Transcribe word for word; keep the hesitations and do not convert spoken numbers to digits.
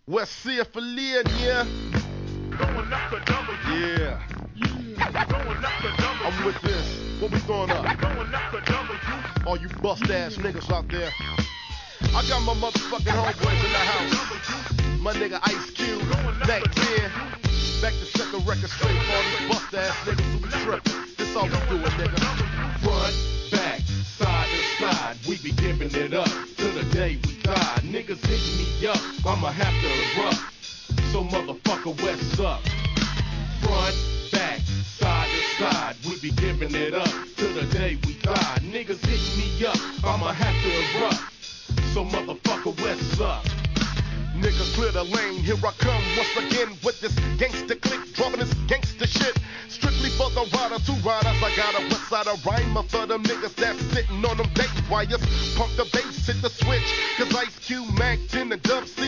West Sea Affiliate, yeah. Going up the double. Yeah. Going up the double. I'm with this. What we throwing up? Going up the double. All you bust ass niggas out there. I got my motherfucking homeboys in the house. My nigga Ice Cube, Mac ten. Back to set the record straight for all these bust ass niggas who be trippin'. This all we doing, nigga. Front, back, side to side, we be giving it up till the day we die. Niggas hit me up, I'ma have to erupt. So motherfucker, what's up? Front, back, side to side, we be giving it up till the day we die. Niggas hit me up, I'ma have to erupt. So motherfucker, what's up? Nigga, clear the lane, here I come once again with this gangster click, dropping this gangster shit. Strictly for the riders, two riders, I got a west side of rhymer for them niggas that's sitting on them date wires. Pump the bass, hit the switch, cause Ice Cube, Mac ten, and Dub C